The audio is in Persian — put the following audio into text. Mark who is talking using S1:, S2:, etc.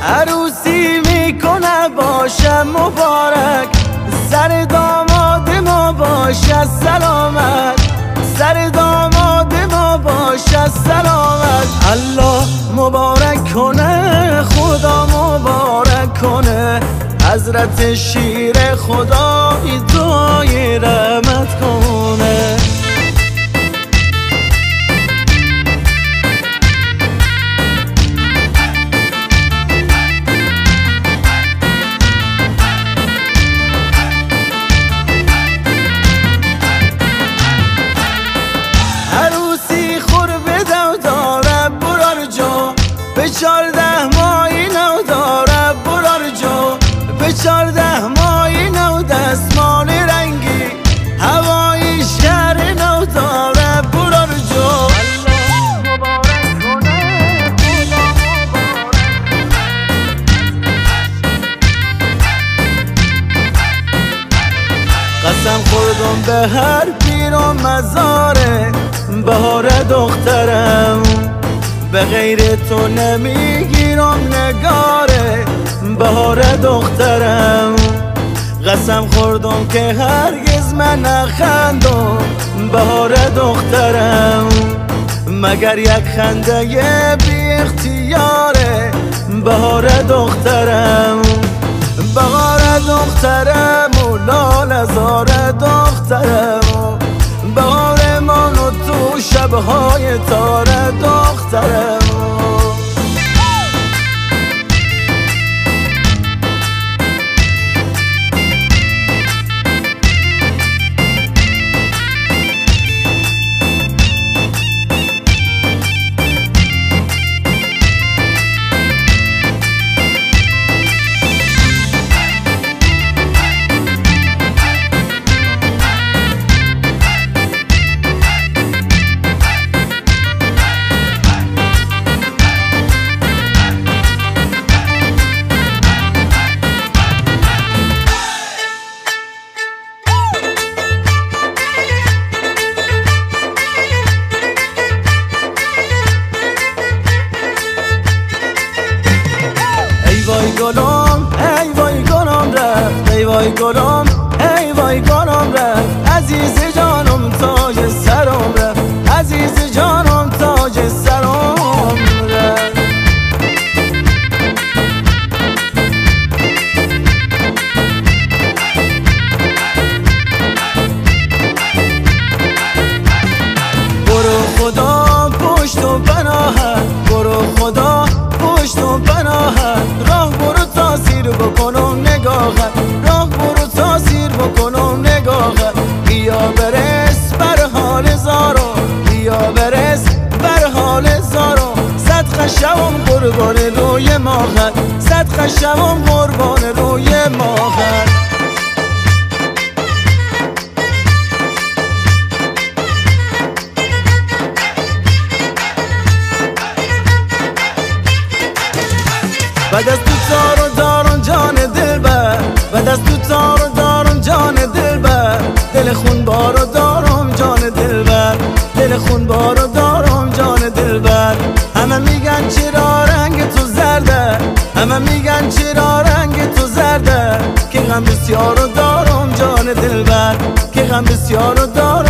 S1: عروسی میکنه باشه مبارک، سر داماد ما باشه سلامت، سر داماد ما باشه سلامت. الله مبارک کنه، خدا مبارک کنه، حضرت شیر خدا دعای رحمت کنه. عروسی خور بدو داره برار جو، به 14 ماهی نو داره برار جو، به 14 ماهی نو دستمال رنگی، هوای شهر نو داره برار جو. الله مبارک کنه، خدا مبارک. قسم خوردم به هر پیر و مزاره، بهار دخترم به غیر تو نمیگیرم نگاره، بهار دخترم. قسم خوردم که هرگز من نخندم، بهار دخترم، مگر یک خنده بی اختیاره، بهار دخترم. بهار دخترم و لاله زار دخترم، بهار من و تو شبهای تاره دخترم. وای گلم ای وای گلم رفت، ای وای گلم ای وای گلم رفت، عزیز جانم تاج سرم رفت، عزیز جانم تاج سرم رفت. برو خدا پشت و پناهت، برو خدا پشت و پناهت، راه برو تاثیر بکنم نگاهت، راه برو تاثیر بکنم نگاهت. بیا برس بر حال زارو، بیا برس بر حال زارو، صدقه شوم قربان روی ماهت، صدقه شوم قربان روی ماهت. بعد از تو تارو دارم جان دلبر، بعد از تو تارو دارم جان دلبر، دل خون بارو دارم جان دلبر، دل خون بارو دارم جان دلبر. همه میگن چرا رنگ تو زرده، همه میگن چرا رنگ تو زرده، که غم بسیارو دارم جان دلبر، که غم بسیارو دارم